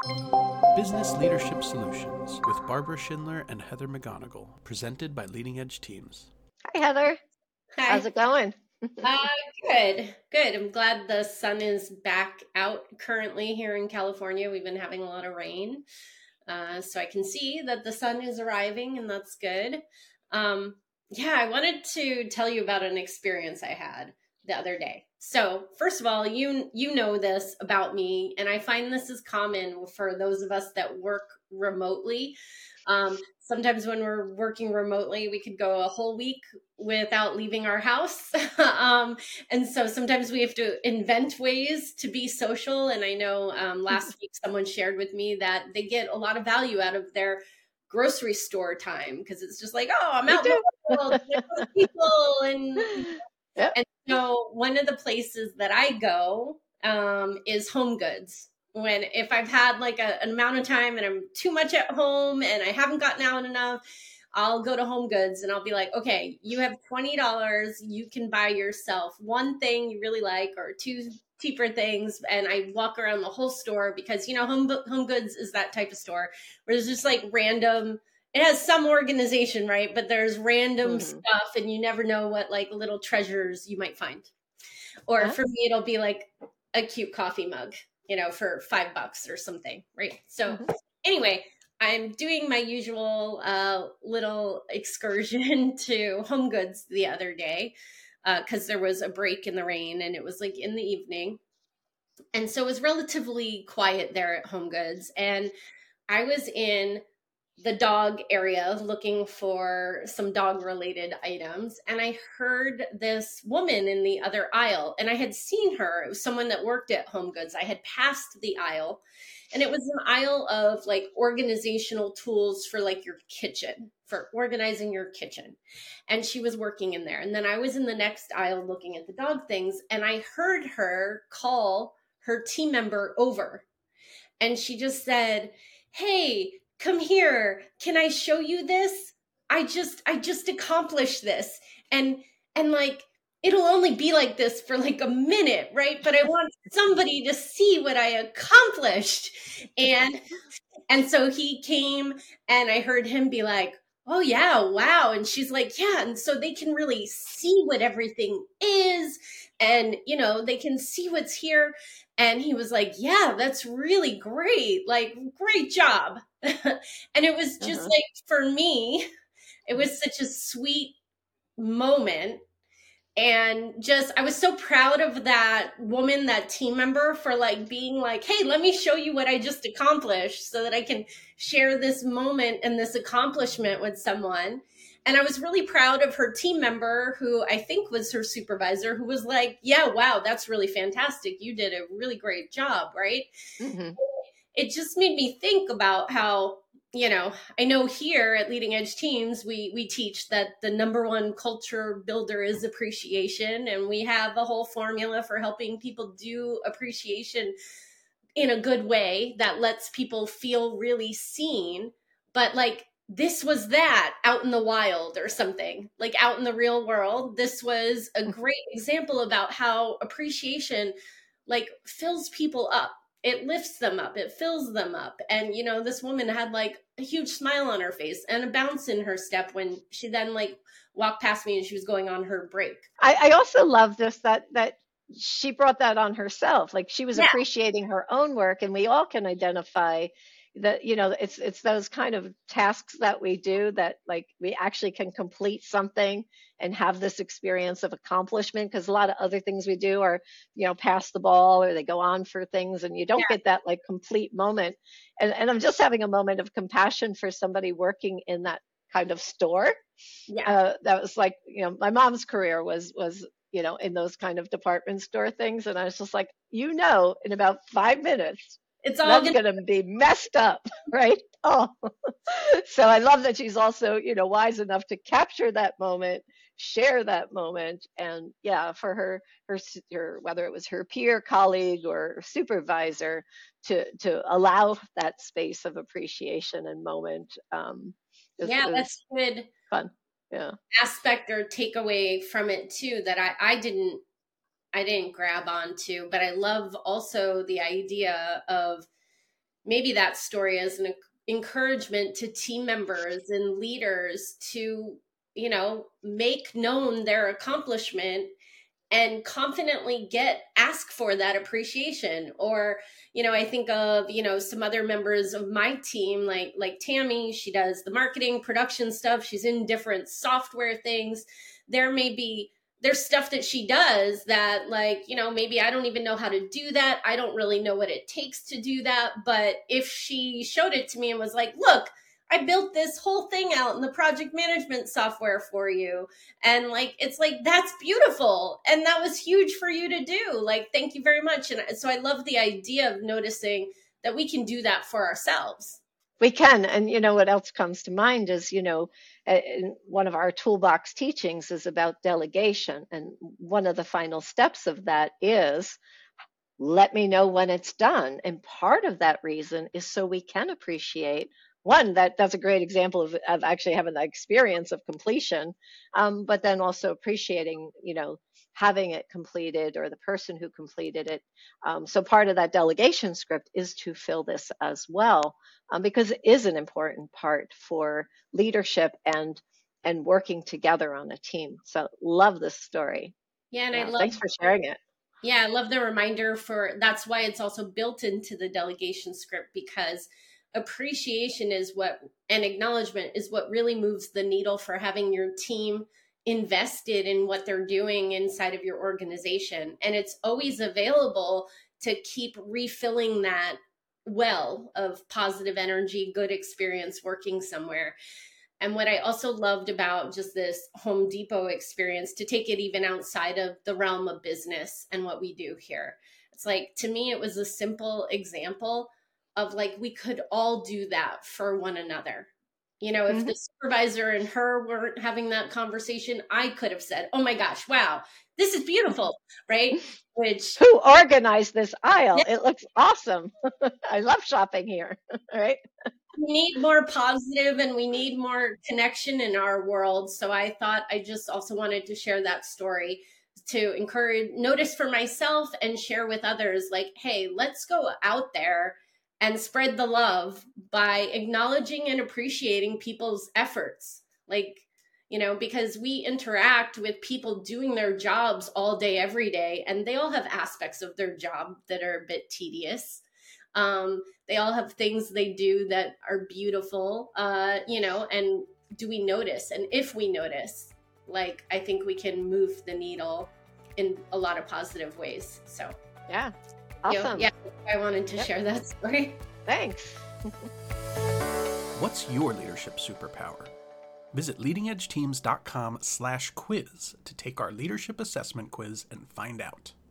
Business Leadership Solutions with Barbara Schindler and Heather McGonigal, presented by Leading Edge Teams. Hi, Heather. Hi. How's it going? Good. I'm glad the sun is back out currently here in California. We've been having a lot of rain. So I can see that the sun is arriving, and that's good. I wanted to tell you about an experience I had the other day. So first of all, you know this about me, and I find this is common for those of us that work remotely. Sometimes when we're working remotely, we could go a whole week without leaving our house. And so sometimes we have to invent ways to be social. And I know last week someone shared with me that they get a lot of value out of their grocery store time because it's just like, oh, I'm out in the world with people. Yep. And so one of the places that I go is Home Goods. If I've had like an amount of time and I'm too much at home and I haven't gotten out enough, I'll go to Home Goods and I'll be like, okay, you have $20. You can buy yourself one thing you really like or two cheaper things. And I walk around the whole store because, Home Goods is that type of store where there's just like random, it has some organization, right? But there's random stuff and you never know what like little treasures you might find. Or for me, it'll be like a cute coffee mug, for $5 or something, right? So anyway, I'm doing my usual little excursion to Home Goods the other day because there was a break in the rain and it was like in the evening. And so it was relatively quiet there at Home Goods. And I was in the dog area looking for some dog related items. And I heard this woman in the other aisle and I had seen her. It was someone that worked at Home Goods. I had passed the aisle and it was an aisle of like organizational tools for like your kitchen, for organizing your kitchen. And she was working in there. And then I was in the next aisle looking at the dog things and I heard her call her team member over. And she just said, "Hey, come here. Can I show you this? I just accomplished this. And like, it'll only be like this for like a minute, right? But I want somebody to see what I accomplished." And so he came and I heard him be like, "Oh yeah, wow." And she's like, "Yeah." And so they can really see what everything is and, they can see what's here. And he was like, "Yeah, that's really great. Like, great job." And it was just like, for me, it was such a sweet moment. And just, I was so proud of that woman, that team member for like being like, "Hey, let me show you what I just accomplished so that I can share this moment and this accomplishment with someone." And I was really proud of her team member, who I think was her supervisor, who was like, "Yeah, wow, that's really fantastic. You did a really great job," right? It just made me think about how, I know here at Leading Edge Teams, we teach that the number one culture builder is appreciation. And we have a whole formula for helping people do appreciation in a good way that lets people feel really seen. But like, this was that out in the wild or something, like out in the real world. This was a great example about how appreciation like fills people up. It lifts them up. It fills them up. And, this woman had like a huge smile on her face and a bounce in her step when she then like walked past me and she was going on her break. I also love this, that she brought that on herself. Like she was appreciating her own work, and we all can identify that, it's those kind of tasks that we do that like we actually can complete something and have this experience of accomplishment, because a lot of other things we do are, pass the ball or they go on for things and you don't get that like complete moment. And I'm just having a moment of compassion for somebody working in that kind of store. That was like, my mom's career was in those kind of department store things. And I was just like, in about 5 minutes, it's all going to be messed up, right? So I love that she's also, wise enough to capture that moment, share that moment, and for her, whether it was her peer, colleague, or supervisor, to allow that space of appreciation and moment. That's good. Fun. Aspect or takeaway from it too that I didn't grab onto, but I love also the idea of maybe that story is an encouragement to team members and leaders to, make known their accomplishment and confidently ask for that appreciation. Or, I think of, some other members of my team, like Tammy, she does the marketing production stuff. She's in different software things. There's stuff that she does that maybe I don't even know how to do that. I don't really know what it takes to do that. But if she showed it to me and was like, look, I built this whole thing out in the project management software for you. And it's that's beautiful. And that was huge for you to do. Thank you very much. And so I love the idea of noticing that we can do that for ourselves. We can. And what else comes to mind is, one of our toolbox teachings is about delegation. And one of the final steps of that is, let me know when it's done. And part of that reason is so we can appreciate that's a great example of actually having the experience of completion, but then also appreciating, having it completed or the person who completed it. So part of that delegation script is to fill this as well, because it is an important part for leadership and working together on a team. So love this story. Yeah, and thanks for sharing it. Yeah, I love the reminder that's why it's also built into the delegation script, because appreciation and acknowledgement is what really moves the needle for having your team invested in what they're doing inside of your organization. And it's always available to keep refilling that well of positive energy, good experience working somewhere. And what I also loved about just this Home Depot experience, to take it even outside of the realm of business and what we do here, it's to me, it was a simple example of we could all do that for one another. If the supervisor and her weren't having that conversation, I could have said, oh my gosh, wow, this is beautiful, right? Who organized this aisle? Yeah. It looks awesome. I love shopping here, right? We need more positive and we need more connection in our world. So I thought I just also wanted to share that story to notice for myself and share with others, hey, let's go out there and spread the love by acknowledging and appreciating people's efforts. Because we interact with people doing their jobs all day, every day, and they all have aspects of their job that are a bit tedious. They all have things they do that are beautiful, and do we notice? And if we notice, I think we can move the needle in a lot of positive ways. So, yeah. Awesome. I wanted to share that story. Thanks. What's your leadership superpower? Visit leadingedgeteams.com/quiz to take our leadership assessment quiz and find out.